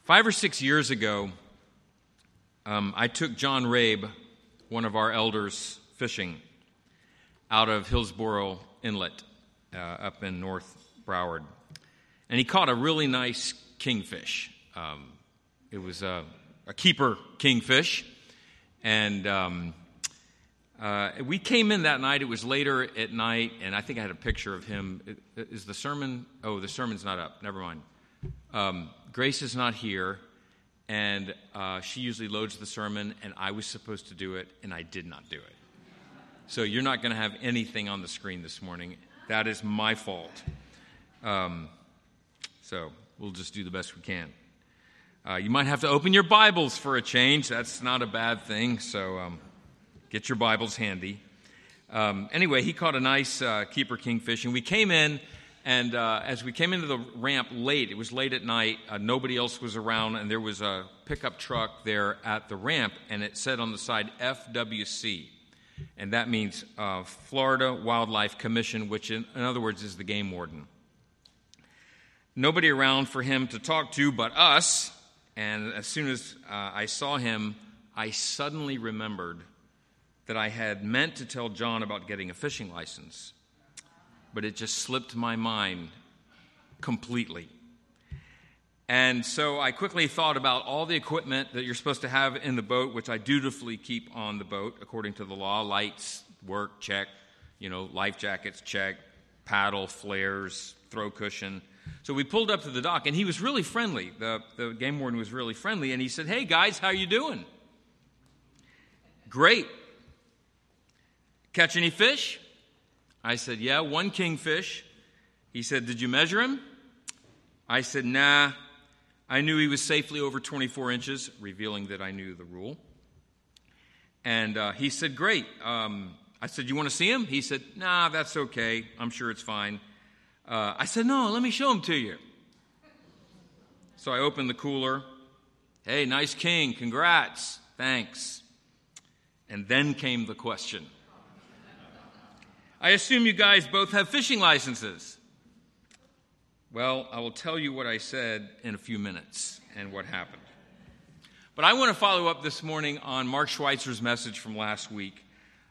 5 or 6 years ago, I took John Rabe, one of our elders, fishing out of Hillsborough Inlet up in North Broward. And he caught a really nice kingfish. It was a keeper kingfish. And we came in that night. It was later at night, and I think I had a picture of him. Is the sermon? Oh, the sermon's not up. Never mind. Grace is not here, and she usually loads the sermon, and I was supposed to do it, and I did not do it. So you're not going to have anything on the screen this morning. That is my fault. So we'll just do the best we can. You might have to open your Bibles for a change. That's not a bad thing, so get your Bibles handy. Anyway, he caught a nice keeper kingfish, and we came in, and as we came into the ramp late, it was late at night, nobody else was around, and there was a pickup truck there at the ramp, and it said on the side, FWC, and that means Florida Wildlife Commission, which in other words is the game warden. Nobody around for him to talk to but us, and as soon as I saw him, I suddenly remembered that I had meant to tell John about getting a fishing license, but it just slipped my mind completely. And so I quickly thought about all the equipment that you're supposed to have in the boat, which I dutifully keep on the boat according to the law. Lights, work, check. Life jackets, check. Paddle, flares, throw cushion. So we pulled up to the dock, and he was really friendly. The game warden was really friendly, and he said, "Hey, guys, how you doing?" "Great." "Catch any fish?" I said, "Yeah, one kingfish." He said, "Did you measure him?" I said, "Nah." I knew he was safely over 24 inches, revealing that I knew the rule. And he said, "Great." I said, "You want to see him?" He said, "Nah, that's okay. I'm sure it's fine." I said, "No, let me show him to you." So I opened the cooler. "Hey, nice king. Congrats. Thanks." And then came the question. "I assume you guys both have fishing licenses." Well, I will tell you what I said in a few minutes and what happened. But I want to follow up this morning on Mark Schweitzer's message from last week,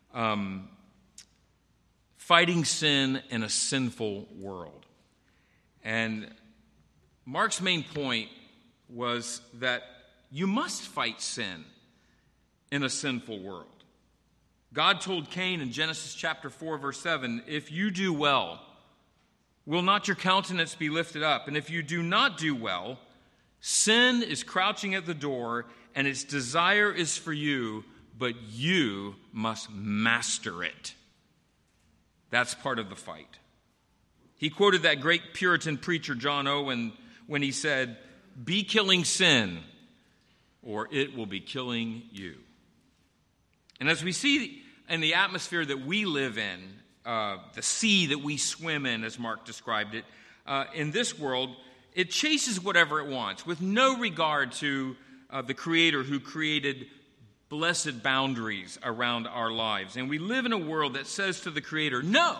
Fighting Sin in a Sinful World. And Mark's main point was that you must fight sin in a sinful world. God told Cain in Genesis chapter 4, verse 7, "If you do well, will not your countenance be lifted up? And if you do not do well, sin is crouching at the door, and its desire is for you, but you must master it." That's part of the fight. He quoted that great Puritan preacher, John Owen, when he said, "Be killing sin, or it will be killing you." And as we see in the atmosphere that we live in, the sea that we swim in, as Mark described it, in this world, it chases whatever it wants with no regard to the Creator who created blessed boundaries around our lives. And we live in a world that says to the Creator, "No,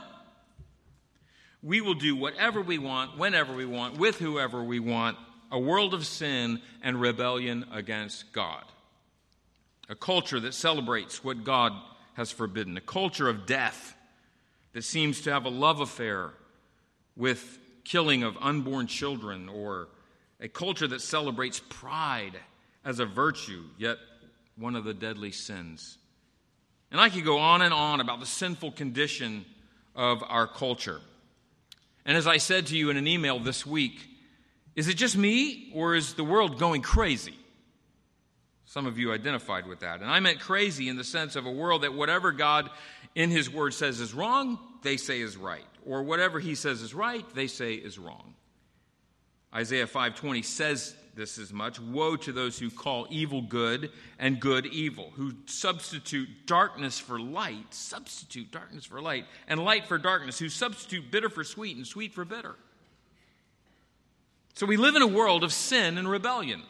we will do whatever we want, whenever we want, with whoever we want," a world of sin and rebellion against God. A culture that celebrates what God has forbidden. A culture of death that seems to have a love affair with killing of unborn children, or a culture that celebrates pride as a virtue, yet one of the deadly sins. And I could go on and on about the sinful condition of our culture. And as I said to you in an email this week, is it just me, or is the world going crazy? Some of you identified with that. And I meant crazy in the sense of a world that whatever God in His Word says is wrong, they say is right. Or whatever He says is right, they say is wrong. Isaiah 5:20 says this as much. "Woe to those who call evil good and good evil, who substitute darkness for light, and light for darkness, who substitute bitter for sweet and sweet for bitter." So we live in a world of sin and rebellion.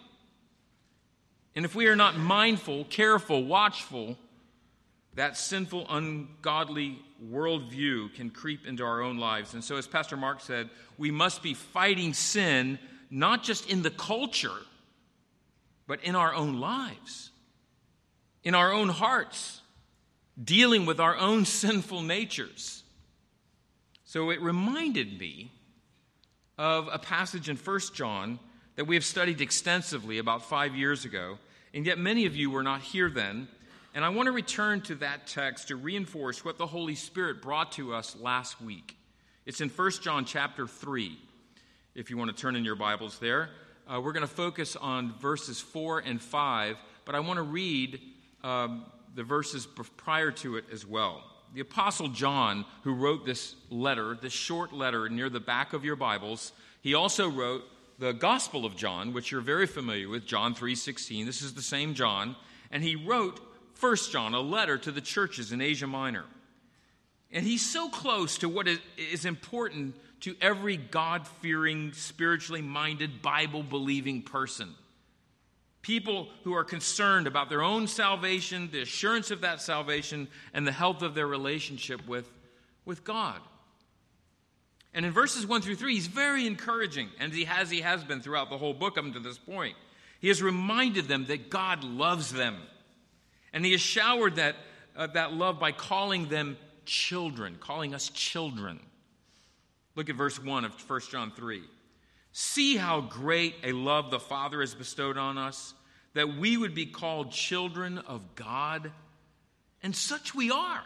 And if we are not mindful, careful, watchful, that sinful, ungodly worldview can creep into our own lives. And so, as Pastor Mark said, we must be fighting sin, not just in the culture, but in our own lives, in our own hearts, dealing with our own sinful natures. So it reminded me of a passage in 1 John that we have studied extensively about 5 years ago, and yet many of you were not here then. And I want to return to that text to reinforce what the Holy Spirit brought to us last week. It's in 1 John chapter 3, if you want to turn in your Bibles there. We're going to focus on verses 4 and 5, but I want to read the verses prior to it as well. The Apostle John, who wrote this letter, this short letter near the back of your Bibles, he also wrote the Gospel of John, which you're very familiar with, John 3:16. This is the same John. And he wrote 1 John, a letter to the churches in Asia Minor. And he's so close to what is important to every God-fearing, spiritually minded, Bible-believing person. People who are concerned about their own salvation, the assurance of that salvation, and the health of their relationship with God. And in verses 1 through 3, he's very encouraging, and he has been throughout the whole book up to this point. He has reminded them that God loves them. And he has showered that love by calling them children, calling us children. Look at verse 1 of 1 John 3. See how great a love the Father has bestowed on us, that we would be called children of God, and such we are.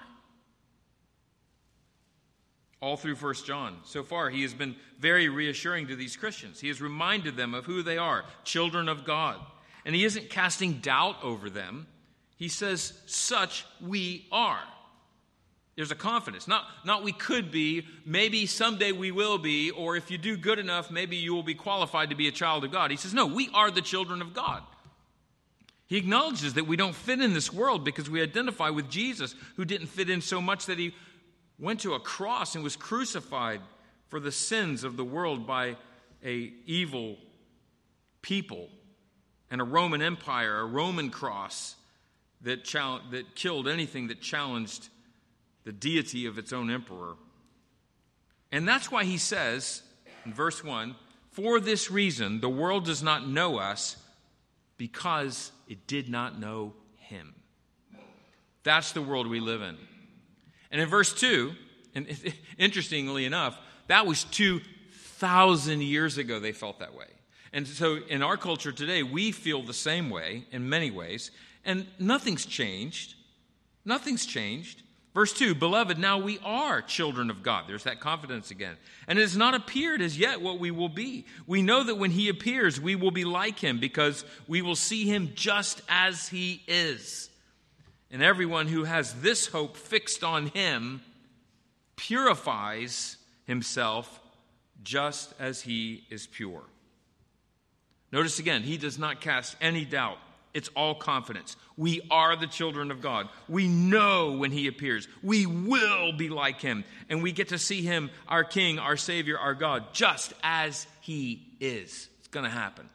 All through 1 John. So far, he has been very reassuring to these Christians. He has reminded them of who they are, children of God. And he isn't casting doubt over them. He says, such we are. There's a confidence. Not we could be, maybe someday we will be, or if you do good enough, maybe you will be qualified to be a child of God. He says, no, we are the children of God. He acknowledges that we don't fit in this world because we identify with Jesus, who didn't fit in so much that he went to a cross and was crucified for the sins of the world by an evil people and a Roman Empire, a Roman cross that killed anything that challenged the deity of its own emperor. And that's why he says in verse 1, for this reason the world does not know us because it did not know him. That's the world we live in. And in verse 2, and interestingly enough, that was 2,000 years ago they felt that way. And so in our culture today, we feel the same way in many ways, and nothing's changed. Nothing's changed. Verse 2, beloved, now we are children of God. There's that confidence again. And it has not appeared as yet what we will be. We know that when he appears, we will be like him because we will see him just as he is. And everyone who has this hope fixed on him purifies himself just as he is pure. Notice again, he does not cast any doubt. It's all confidence. We are the children of God. We know when he appears. We will be like him. And we get to see him, our King, our Savior, our God, just as he is. It's going to happen.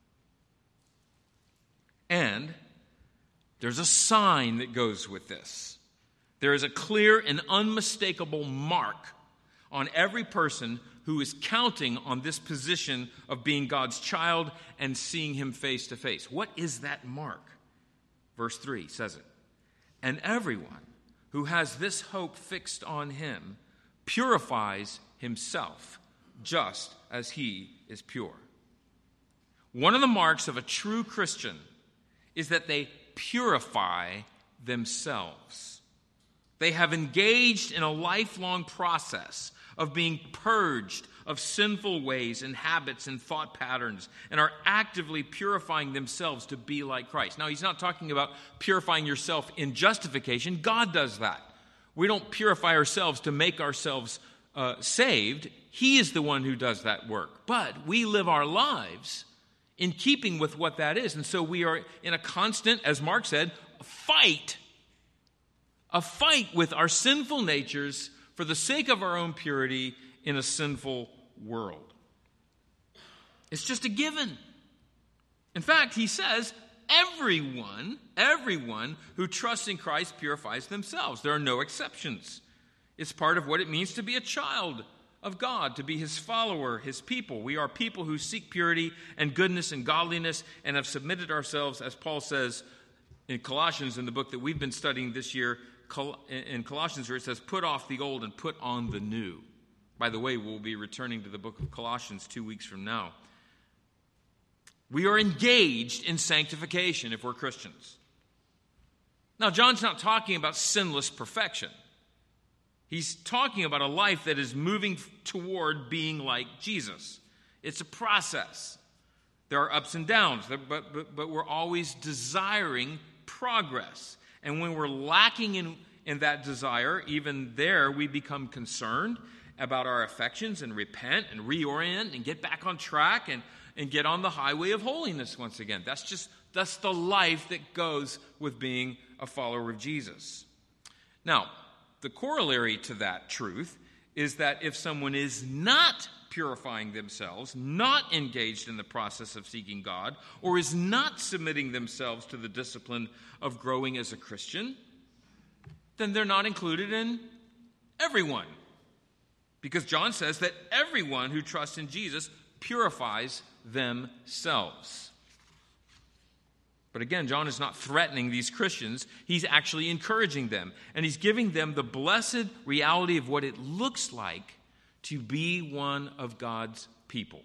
And there's a sign that goes with this. There is a clear and unmistakable mark on every person who is counting on this position of being God's child and seeing him face to face. What is that mark? Verse 3 says it. And everyone who has this hope fixed on him purifies himself just as he is pure. One of the marks of a true Christian is that they purify themselves. They have engaged in a lifelong process of being purged of sinful ways and habits and thought patterns and are actively purifying themselves to be like Christ. Now, he's not talking about purifying yourself in justification. God does that. We don't purify ourselves to make ourselves saved. He is the one who does that work. But we live our lives in keeping with what that is. And so we are in a constant, as Mark said, a fight with our sinful natures for the sake of our own purity in a sinful world. It's just a given. In fact, he says, everyone who trusts in Christ purifies themselves. There are no exceptions. It's part of what it means to be a child of God, to be his follower, his people. We are people who seek purity and goodness and godliness and have submitted ourselves, as Paul says in Colossians, in the book that we've been studying this year, in Colossians, where it says, put off the old and put on the new. By the way, we'll be returning to the book of Colossians 2 weeks from now. We are engaged in sanctification if we're Christians. Now, John's not talking about sinless perfection. He's talking about a life that is moving toward being like Jesus. It's a process. There are ups and downs, but we're always desiring progress. And when we're lacking in that desire, even there we become concerned about our affections and repent and reorient and get back on track and get on the highway of holiness once again. That's the life that goes with being a follower of Jesus. Now, the corollary to that truth is that if someone is not purifying themselves, not engaged in the process of seeking God, or is not submitting themselves to the discipline of growing as a Christian, then they're not included in everyone. Because John says that everyone who trusts in Jesus purifies themselves. But again, John is not threatening these Christians. He's actually encouraging them. And he's giving them the blessed reality of what it looks like to be one of God's people.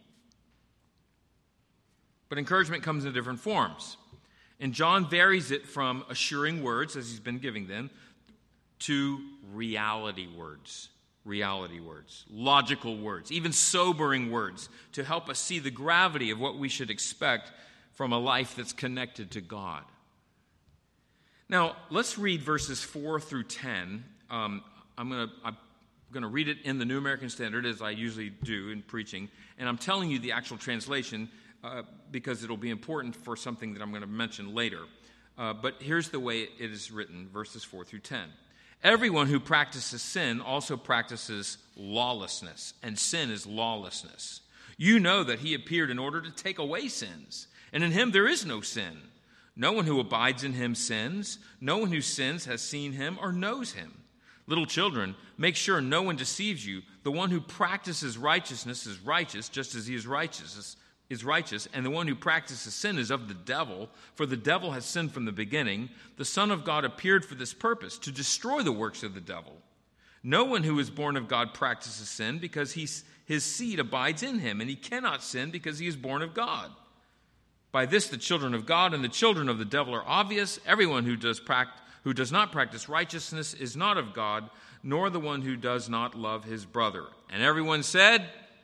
But encouragement comes in different forms. And John varies it from assuring words, as he's been giving them, to reality words, logical words, even sobering words to help us see the gravity of what we should expect from a life that's connected to God. Now, let's read verses 4 through 10. I'm going to read it in the New American Standard, as I usually do in preaching, and I'm telling you the actual translation because it'll be important for something that I'm going to mention later. But here's the way it is written, verses 4 through 10. Everyone who practices sin also practices lawlessness, and sin is lawlessness. You know that he appeared in order to take away sins, and in him there is no sin. No one who abides in him sins. No one who sins has seen him or knows him. Little children, make sure no one deceives you. The one who practices righteousness is righteous, just as he is righteous, and the one who practices sin is of the devil, for the devil has sinned from the beginning. The Son of God appeared for this purpose, to destroy the works of the devil. No one who is born of God practices sin, because his seed abides in him, and he cannot sin because he is born of God. By this the children of God and the children of the devil are obvious. Everyone who does not practice righteousness is not of God, nor the one who does not love his brother. And everyone said,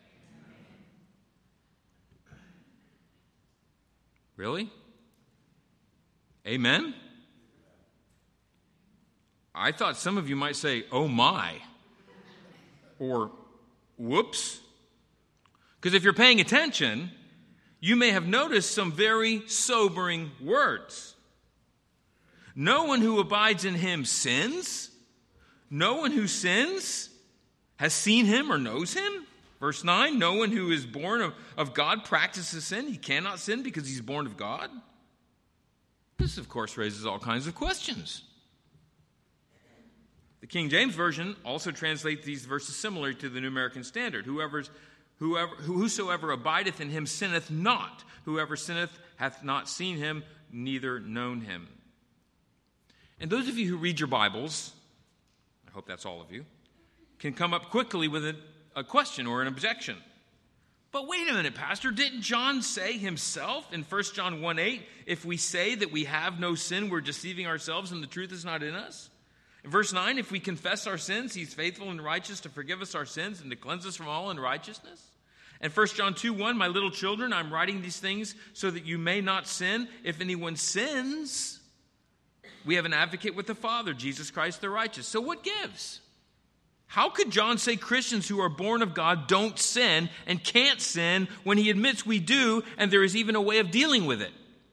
really? Amen? I thought some of you might say, oh my, or whoops. Because if you're paying attention, you may have noticed some very sobering words. No one who abides in him sins. No one who sins has seen him or knows him. Verse 9, no one who is born of God practices sin. He cannot sin because he's born of God. This, of course, raises all kinds of questions. The King James Version also translates these verses similarly to the New American Standard. Whosoever abideth in him sinneth not. Whoever sinneth hath not seen him, neither known him. And those of you who read your Bibles, I hope that's all of you, can come up quickly with a question or an objection. But wait a minute, Pastor, didn't John say himself in 1 John 1:8, if we say that we have no sin, we're deceiving ourselves and the truth is not in us? In verse 9, if we confess our sins, he's faithful and righteous to forgive us our sins and to cleanse us from all unrighteousness. And 1 John 2:1, my little children, I'm writing these things so that you may not sin. If anyone sins, we have an advocate with the Father, Jesus Christ the righteous. So what gives? How could John say Christians who are born of God don't sin and can't sin when he admits we do and there is even a way of dealing with it?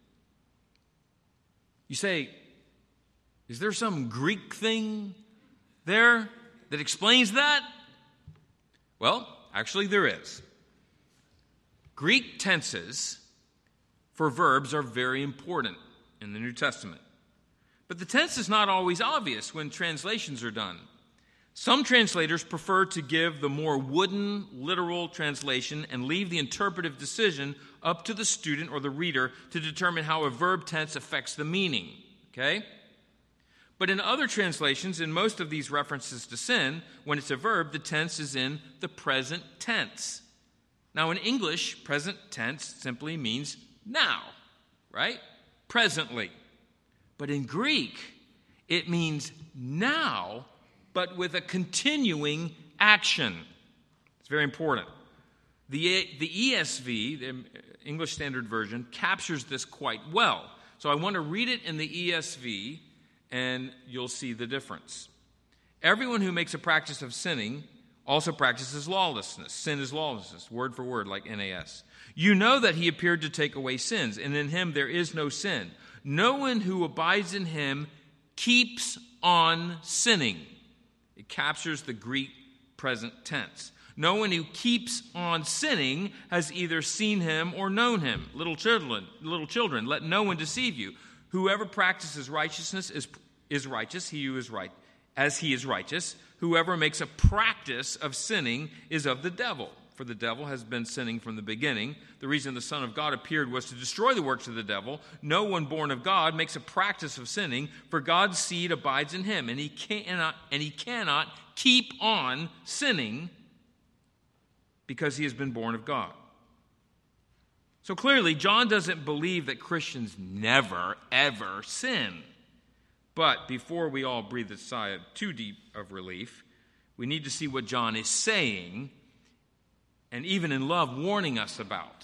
You say, is there some Greek thing there that explains that? Well, actually there is. Greek tenses for verbs are very important in the New Testament. But the tense is not always obvious when translations are done. Some translators prefer to give the more wooden, literal translation and leave the interpretive decision up to the student or the reader to determine how a verb tense affects the meaning. Okay? But in other translations, in most of these references to sin, when it's a verb, the tense is in the present tense. Now, in English, present tense simply means now, right? Presently. But in Greek, it means now, but with a continuing action. It's very important. The ESV, the English Standard Version, captures this quite well. So I want to read it in the ESV, and you'll see the difference. Everyone who makes a practice of sinning also practices lawlessness. Sin is lawlessness, word for word, like NAS. You know that he appeared to take away sins, and in him there is no sin. No one who abides in him keeps on sinning. It captures the Greek present tense. No one who keeps on sinning has either seen him or known him. Little children, let no one deceive you. Whoever practices righteousness is righteous, he who is right, as he is righteous. Whoever makes a practice of sinning is of the devil. For the devil has been sinning from the beginning. The reason the Son of God appeared was to destroy the works of the devil. No one born of God makes a practice of sinning, for God's seed abides in him, and he cannot keep on sinning because he has been born of God. So clearly, John doesn't believe that Christians never, ever sin. But before we all breathe a sigh of too deep of relief, we need to see what John is saying, and even in love, warning us about.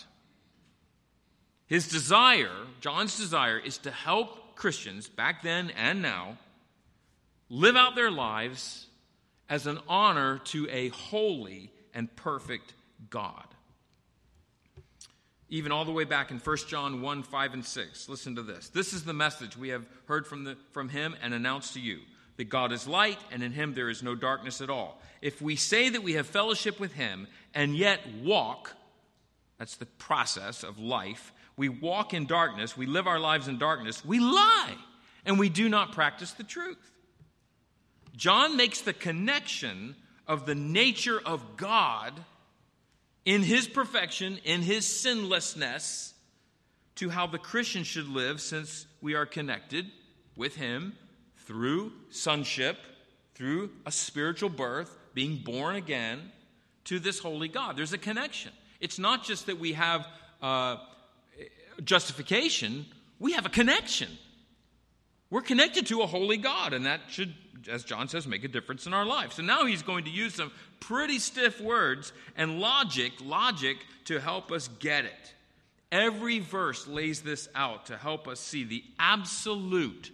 His desire, John's desire, is to help Christians, back then and now, live out their lives as an honor to a holy and perfect God. Even all the way back in 1 John 1, 5, and 6. Listen to this. This is the message we have heard from him and announced to you, that God is light, and in him there is no darkness at all. If we say that we have fellowship with him and yet walk, that's the process of life, we walk in darkness, we live our lives in darkness, we lie, and we do not practice the truth. John makes the connection of the nature of God in his perfection, in his sinlessness, to how the Christian should live, since we are connected with him through sonship, through a spiritual birth, being born again to this holy God. There's a connection. It's not just that we have justification, we have a connection. We're connected to a holy God, and that should, as John says, make a difference in our lives. So now he's going to use some pretty stiff words and logic to help us get it. Every verse lays this out to help us see the absolute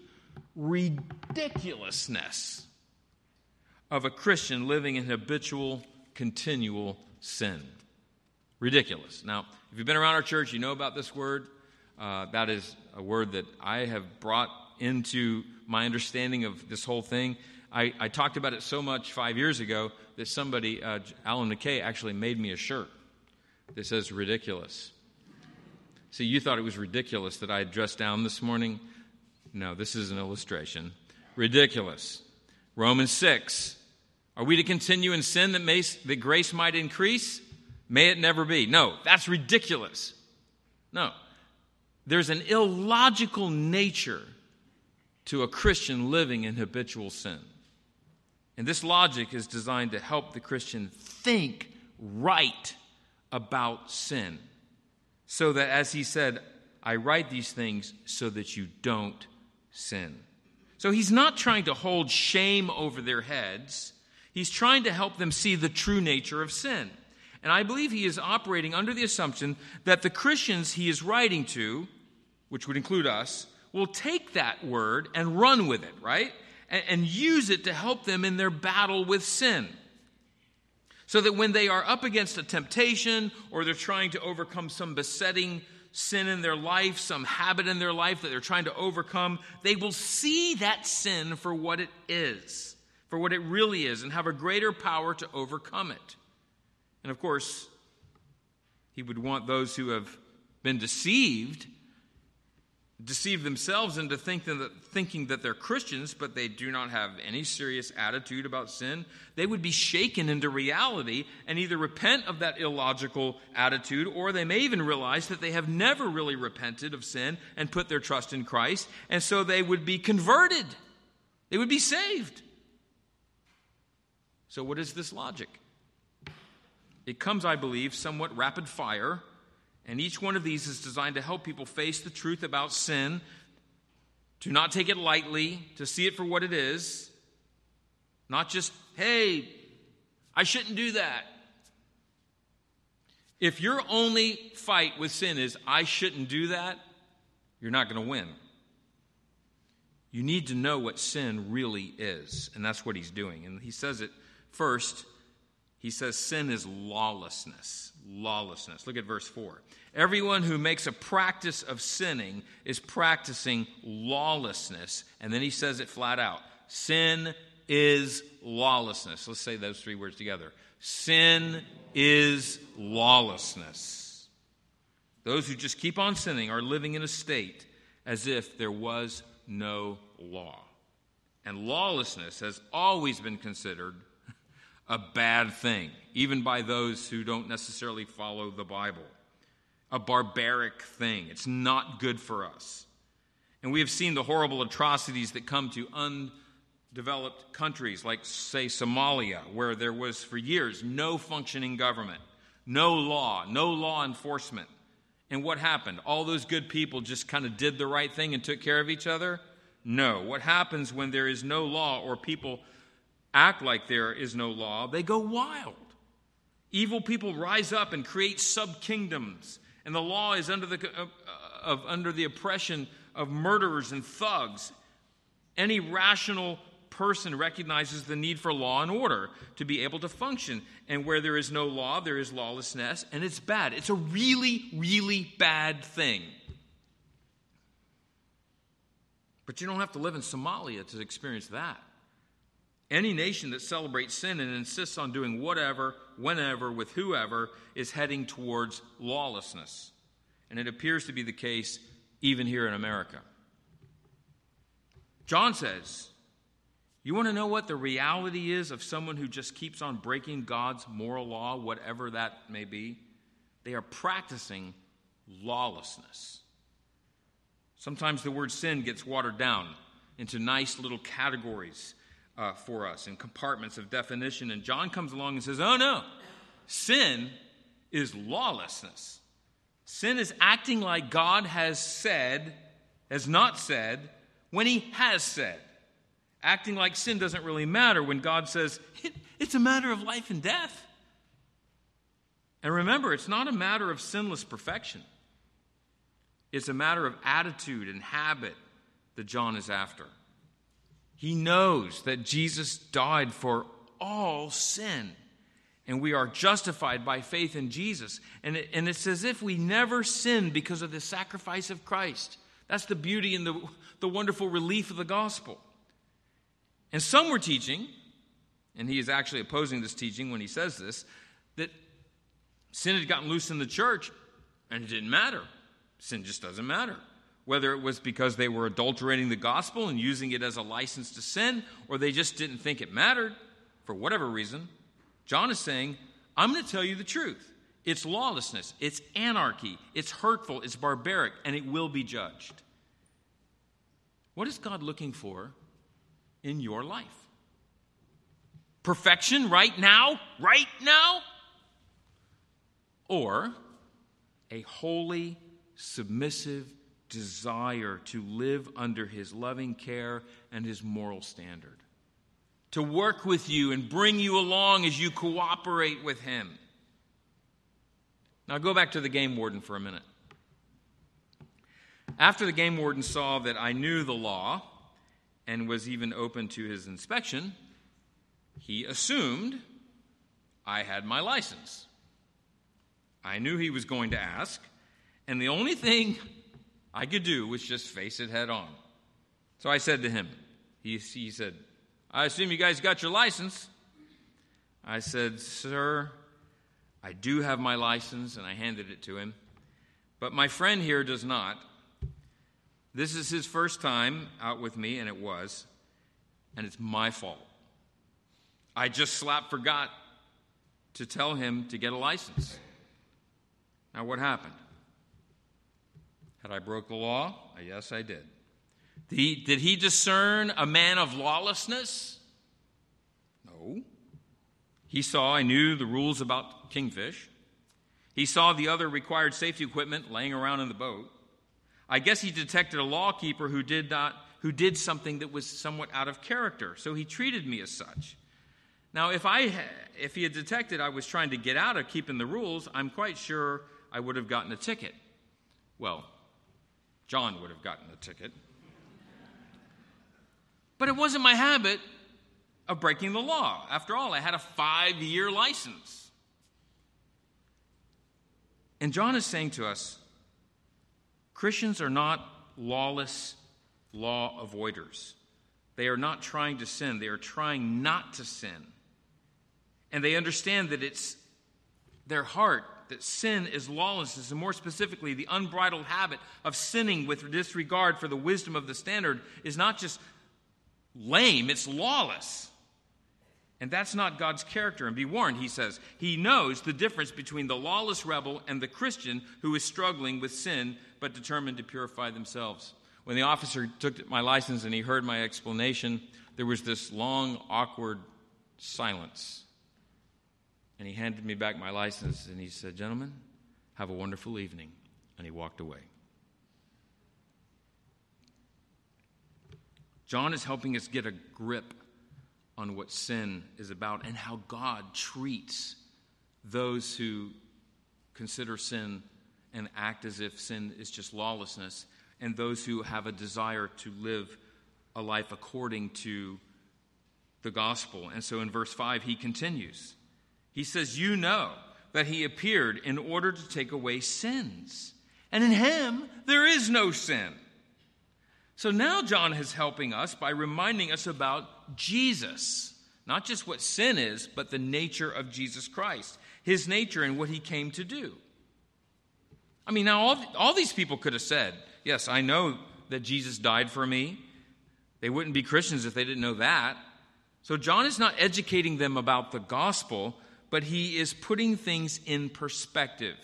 ridiculousness of a Christian living in habitual, continual sin. Ridiculous. Now, if you've been around our church, you know about this word. That is a word that I have brought into my understanding of this whole thing. I talked about it so much 5 years ago that somebody, Alan McKay, actually made me a shirt that says ridiculous. See, you thought it was ridiculous that I had dressed down this morning. No, this is an illustration. Ridiculous. Romans 6. Are we to continue in sin that grace might increase? May it never be. No, that's ridiculous. No. There's an illogical nature to a Christian living in habitual sin. And this logic is designed to help the Christian think right about sin. So that, as he said, I write these things so that you don't sin. So he's not trying to hold shame over their heads. He's trying to help them see the true nature of sin. And I believe he is operating under the assumption that the Christians he is writing to, which would include us, will take that word and run with it, right? And use it to help them in their battle with sin. So that when they are up against a temptation, or they're trying to overcome some besetting sin in their life, some habit in their life that they're trying to overcome, they will see that sin for what it is, for what it really is, and have a greater power to overcome it. And of course, he would want those who have been deceived, deceive themselves into thinking that they're Christians, but they do not have any serious attitude about sin, they would be shaken into reality and either repent of that illogical attitude, or they may even realize that they have never really repented of sin and put their trust in Christ, and so they would be converted. They would be saved. So what is this logic? It comes, I believe, somewhat rapid fire, and each one of these is designed to help people face the truth about sin, to not take it lightly, to see it for what it is, not just, hey, I shouldn't do that. If your only fight with sin is, I shouldn't do that, you're not going to win. You need to know what sin really is, and that's what he's doing. And he says it first. He says sin is lawlessness. Lawlessness. Look at verse 4. Everyone who makes a practice of sinning is practicing lawlessness. And then he says it flat out. Sin is lawlessness. Let's say those three words together. Sin is lawlessness. Those who just keep on sinning are living in a state as if there was no law. And lawlessness has always been considered a bad thing, even by those who don't necessarily follow the Bible. A barbaric thing. It's not good for us. And we have seen the horrible atrocities that come to undeveloped countries like, say, Somalia, where there was for years no functioning government, no law enforcement. And what happened? All those good people just kind of did the right thing and took care of each other? No. What happens when there is no law or people act like there is no law? They go wild. Evil people rise up and create sub-kingdoms, and the law is under the oppression of murderers and thugs. Any rational person recognizes the need for law and order to be able to function, and where there is no law, there is lawlessness, and it's bad. It's a really, really bad thing. But you don't have to live in Somalia to experience that. Any nation that celebrates sin and insists on doing whatever, whenever, with whoever, is heading towards lawlessness. And it appears to be the case even here in America. John says, you want to know what the reality is of someone who just keeps on breaking God's moral law, whatever that may be? They are practicing lawlessness. Sometimes the word sin gets watered down into nice little categories for us in compartments of definition. And John comes along and says, oh no, sin is lawlessness. Sin is acting like God has not said, when he has said. Acting like sin doesn't really matter when God says, it's a matter of life and death. And remember, it's not a matter of sinless perfection. It's a matter of attitude and habit that John is after. He knows that Jesus died for all sin, and we are justified by faith in Jesus. And it's as if we never sinned because of the sacrifice of Christ. That's the beauty and the wonderful relief of the gospel. And some were teaching, and he is actually opposing this teaching when he says this, that sin had gotten loose in the church, and it didn't matter. Sin just doesn't matter. Whether it was because they were adulterating the gospel and using it as a license to sin, or they just didn't think it mattered for whatever reason, John is saying, I'm going to tell you the truth. It's lawlessness, it's anarchy, it's hurtful, it's barbaric, and it will be judged. What is God looking for in your life? Perfection right now? Right now? Or a holy, submissive desire to live under his loving care and his moral standard, to work with you and bring you along as you cooperate with him. Now go back to the game warden for a minute. After the game warden saw that I knew the law and was even open to his inspection, he assumed I had my license. I knew he was going to ask, and the only thing I could do was just face it head on. So I said to him, he said, I assume you guys got your license. I said, sir, I do have my license, and I handed it to him. But my friend here does not. This is his first time out with me, and it was, and it's my fault. I just forgot to tell him to get a license. Now, what happened? Had I broke the law? Yes, I did. Did he discern a man of lawlessness? No. He saw, I knew the rules about kingfish. He saw the other required safety equipment laying around in the boat. I guess he detected a lawkeeper who did something that was somewhat out of character, so he treated me as such. Now, if he had detected I was trying to get out of keeping the rules, I'm quite sure I would have gotten a ticket. Well, John would have gotten a ticket. But it wasn't my habit of breaking the law. After all, I had a 5-year license. And John is saying to us, Christians are not lawless law avoiders. They are not trying to sin. They are trying not to sin. And they understand that it's their heart, that sin is lawlessness, and more specifically, the unbridled habit of sinning with disregard for the wisdom of the standard is not just lame, it's lawless. And that's not God's character. And be warned, he says, he knows the difference between the lawless rebel and the Christian who is struggling with sin but determined to purify themselves. When the officer took my license and he heard my explanation, there was this long, awkward silence. And he handed me back my license and he said, "Gentlemen, have a wonderful evening." And he walked away. John is helping us get a grip on what sin is about and how God treats those who consider sin and act as if sin is just lawlessness, and those who have a desire to live a life according to the gospel. And so in verse 5, he continues. He says, "You know that he appeared in order to take away sins, and in him there is no sin." So now John is helping us by reminding us about Jesus, not just what sin is, but the nature of Jesus Christ, his nature and what he came to do. I mean, now all these people could have said, "Yes, I know that Jesus died for me." They wouldn't be Christians if they didn't know that. So John is not educating them about the gospel, but he is putting things in perspective.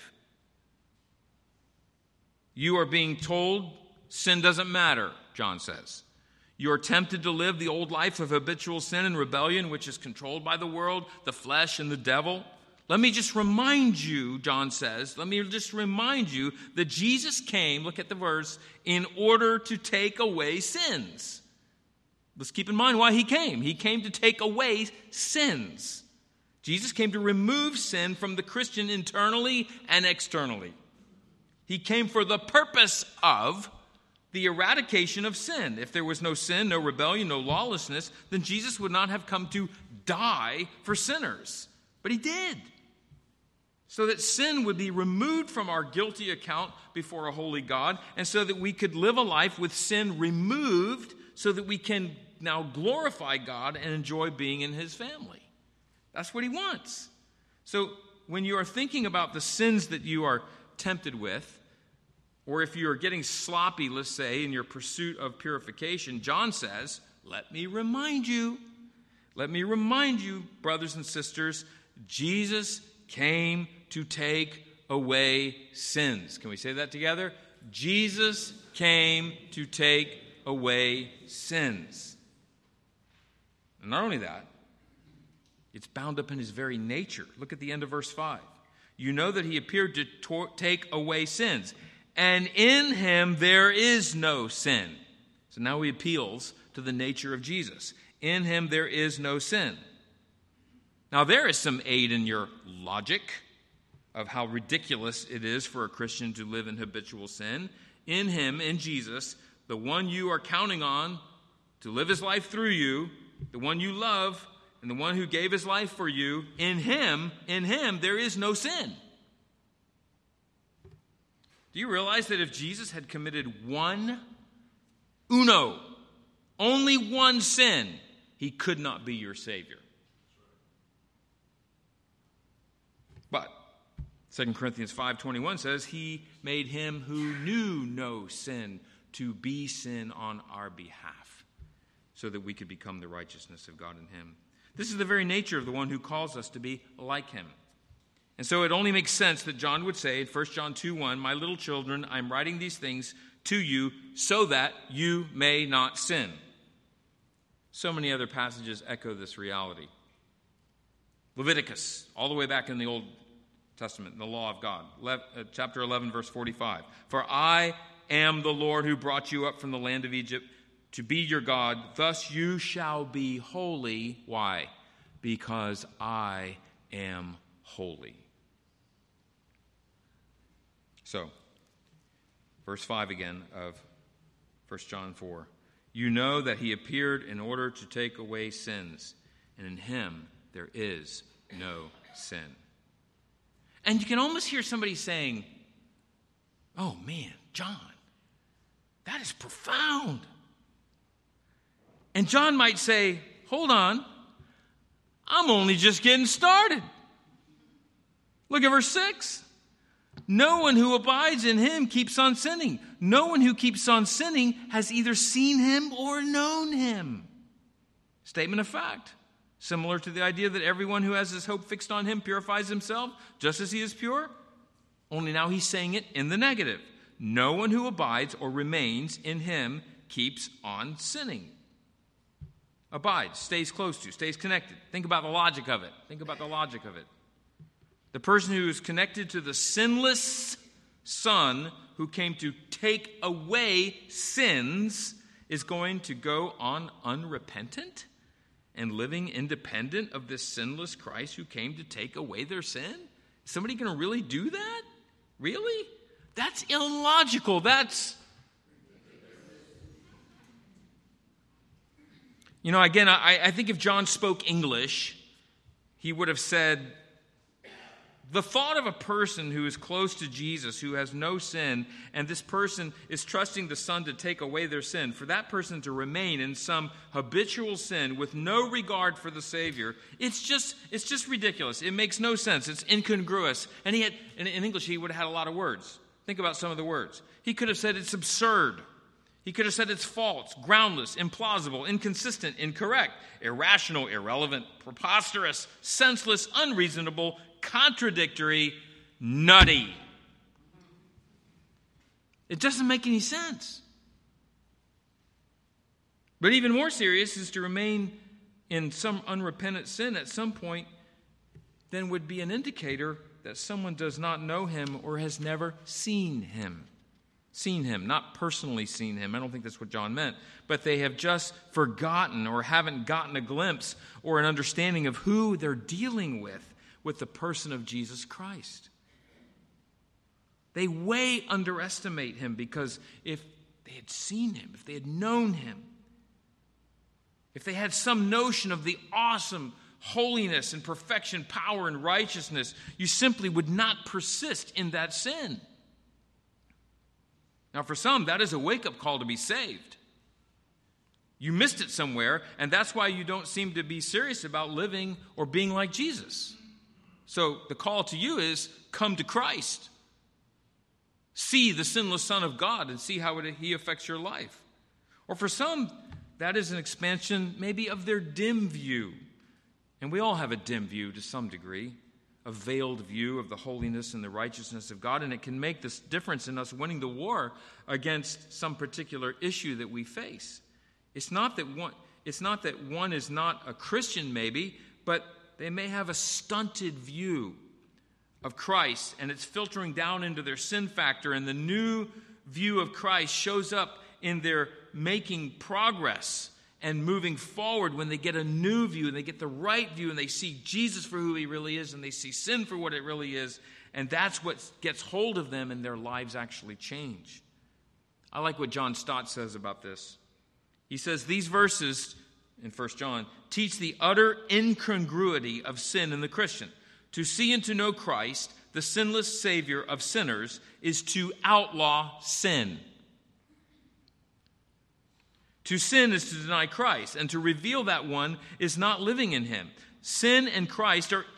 You are being told sin doesn't matter, John says. You are tempted to live the old life of habitual sin and rebellion, which is controlled by the world, the flesh, and the devil. Let me just remind you, John says, let me just remind you that Jesus came, look at the verse, in order to take away sins. Let's keep in mind why he came. He came to take away sins. Jesus came to remove sin from the Christian internally and externally. He came for the purpose of the eradication of sin. If there was no sin, no rebellion, no lawlessness, then Jesus would not have come to die for sinners. But he did. So that sin would be removed from our guilty account before a holy God, and so that we could live a life with sin removed, so that we can now glorify God and enjoy being in his family. That's what he wants. So when you are thinking about the sins that you are tempted with, or if you are getting sloppy, let's say, in your pursuit of purification, John says, let me remind you, brothers and sisters, Jesus came to take away sins. Can we say that together? Jesus came to take away sins. And not only that, it's bound up in his very nature. Look at the end of verse 5. You know that he appeared to take away sins, and in him there is no sin. So now he appeals to the nature of Jesus. In him there is no sin. Now there is some aid in your logic of how ridiculous it is for a Christian to live in habitual sin. In him, in Jesus, the one you are counting on to live his life through you, the one you love, and the one who gave his life for you, in him, there is no sin. Do you realize that if Jesus had committed only one sin, he could not be your Savior? But 2 Corinthians 5:21 says, he made him who knew no sin to be sin on our behalf, so that we could become the righteousness of God in him. This is the very nature of the one who calls us to be like him. And so it only makes sense that John would say in 1 John 2:1, "My little children, I'm writing these things to you so that you may not sin." So many other passages echo this reality. Leviticus, all the way back in the Old Testament, in the law of God, chapter 11, verse 45. "For I am the Lord who brought you up from the land of Egypt to be your God. Thus you shall be holy." Why? Because I am holy. So, verse 5 again of 1 John 4. "You know that he appeared in order to take away sins, and in him there is no sin." And you can almost hear somebody saying, "Oh man, John, that is profound." And John might say, "Hold on, I'm only just getting started." Look at verse 6. "No one who abides in him keeps on sinning. No one who keeps on sinning has either seen him or known him." Statement of fact. Similar to the idea that everyone who has his hope fixed on him purifies himself just as he is pure. Only now he's saying it in the negative. No one who abides or remains in him keeps on sinning. Abides, stays close to, stays connected. Think about the logic of it. The person who is connected to the sinless Son who came to take away sins is going to go on unrepentant and living independent of this sinless Christ who came to take away their sin? Is somebody going to really do that? Really? That's illogical. Again, I think if John spoke English, he would have said, the thought of a person who is close to Jesus, who has no sin, and this person is trusting the Son to take away their sin, for that person to remain in some habitual sin with no regard for the Savior, it's just ridiculous. It makes no sense. It's incongruous. And in English, he would have had a lot of words. Think about some of the words. He could have said it's absurd. He could have said it's false, groundless, implausible, inconsistent, incorrect, irrational, irrelevant, preposterous, senseless, unreasonable, contradictory, nutty. It doesn't make any sense. But even more serious is to remain in some unrepentant sin at some point, then would be an indicator that someone does not know him or has never seen him. Seen him, not personally seen him. I don't think that's what John meant. But they have just forgotten or haven't gotten a glimpse or an understanding of who they're dealing with the person of Jesus Christ. They way underestimate him, because if they had seen him, if they had known him, if they had some notion of the awesome holiness and perfection, power and righteousness, you simply would not persist in that sin. Now, for some, that is a wake-up call to be saved. You missed it somewhere, and that's why you don't seem to be serious about living or being like Jesus. So the call to you is, come to Christ. See the sinless Son of God and see how he affects your life. Or for some, that is an expansion maybe of their dim view. And we all have a dim view to some degree, a veiled view of the holiness and the righteousness of God, and it can make this difference in us winning the war against some particular issue that we face. It's not that one is not a Christian maybe, but they may have a stunted view of Christ, and it's filtering down into their sin factor, and the new view of Christ shows up in their making progress and moving forward when they get a new view and they get the right view and they see Jesus for who he really is and they see sin for what it really is, and that's what gets hold of them and their lives actually change. I like what John Stott says about this. He says these verses in 1 John teach the utter incongruity of sin in the Christian. To see and to know Christ, the sinless Savior of sinners, is to outlaw sin. To sin is to deny Christ, and to reveal that one is not living in him. Sin and Christ are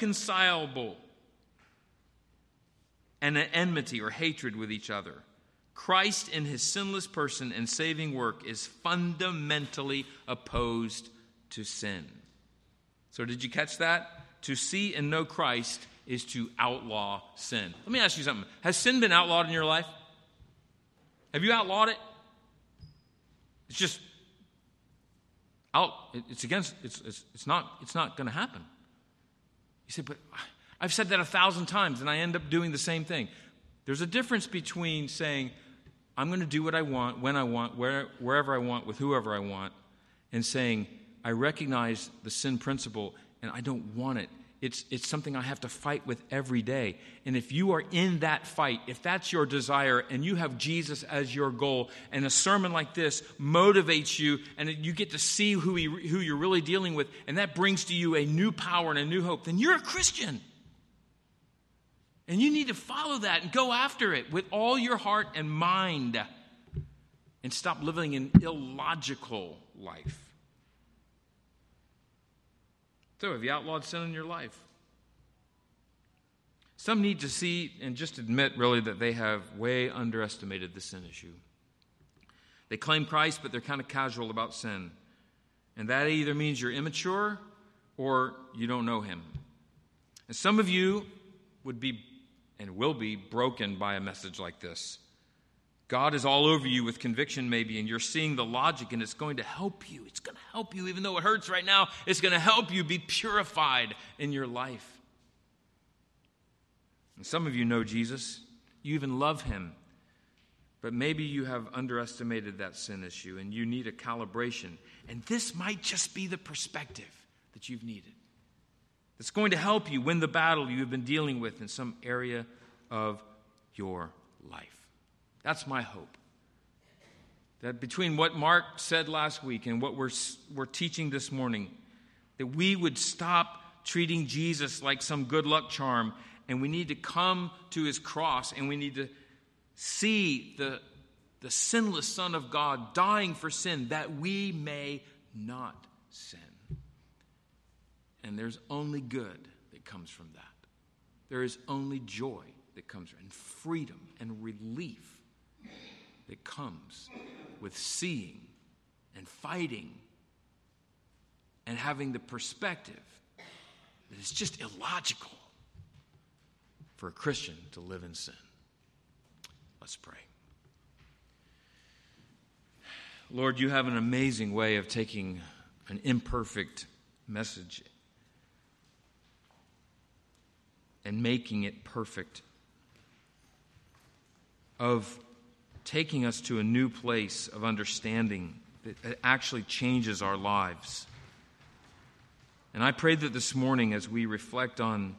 irreconcilable and an enmity or hatred with each other. Christ in his sinless person and saving work is fundamentally opposed to sin. So did you catch that? To see and know Christ is to outlaw sin. Let me ask you something. Has sin been outlawed in your life? Have you outlawed it? It's just out. It's not going to happen. You say, but I've said that 1,000 times and I end up doing the same thing. There's a difference between saying, I'm going to do what I want, when I want, wherever I want, with whoever I want, and saying, I recognize the sin principle and I don't want it. It's something I have to fight with every day. And if you are in that fight, if that's your desire and you have Jesus as your goal, and a sermon like this motivates you and you get to see who you're really dealing with, and that brings to you a new power and a new hope, then you're a Christian. And you need to follow that and go after it with all your heart and mind and stop living an illogical life. So, have you outlawed sin in your life? Some need to see and just admit, really, that they have way underestimated the sin issue. They claim Christ, but they're kind of casual about sin. And that either means you're immature or you don't know him. And some of you would be and will be broken by a message like this. God is all over you with conviction maybe, and you're seeing the logic, and it's going to help you. It's going to help you, even though it hurts right now. It's going to help you be purified in your life. And some of you know Jesus. You even love him. But maybe you have underestimated that sin issue, and you need a calibration. And this might just be the perspective that you've needed. It's going to help you win the battle you've been dealing with in some area of your life. That's my hope. That between what Mark said last week and what we're teaching this morning, that we would stop treating Jesus like some good luck charm, and we need to come to his cross, and we need to see the sinless Son of God dying for sin that we may not sin. And there's only good that comes from that. There is only joy that comes from it, and freedom and relief that comes with seeing and fighting and having the perspective that it's just illogical for a Christian to live in sin. Let's pray. Lord, you have an amazing way of taking an imperfect message and making it perfect, of taking us to a new place of understanding that actually changes our lives. And I pray that this morning, as we reflect on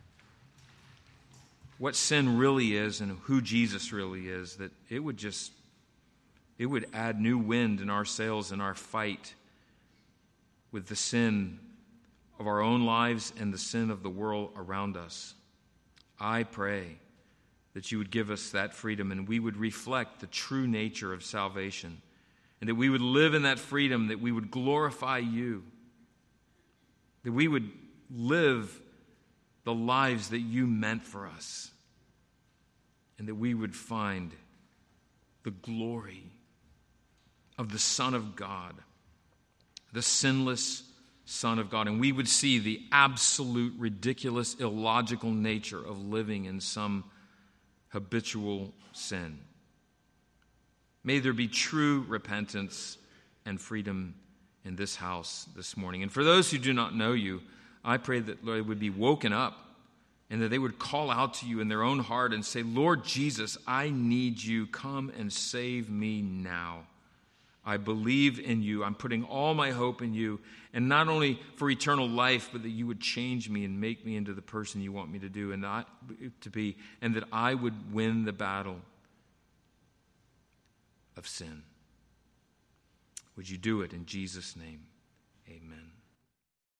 what sin really is and who Jesus really is, that it would add new wind in our sails in our fight with the sin of our own lives and the sin of the world around us. I pray that you would give us that freedom and we would reflect the true nature of salvation, and that we would live in that freedom, that we would glorify you, that we would live the lives that you meant for us, and that we would find the glory of the Son of God, the sinless Son of God, and we would see the absolute, ridiculous, illogical nature of living in some habitual sin. May there be true repentance and freedom in this house this morning. And for those who do not know you, I pray that, Lord, they would be woken up and that they would call out to you in their own heart and say, Lord Jesus, I need you. Come and save me now. I believe in you. I'm putting all my hope in you. And not only for eternal life, but that you would change me and make me into the person you want me to do and not to be, and that I would win the battle of sin. Would you do it in Jesus' name? Amen.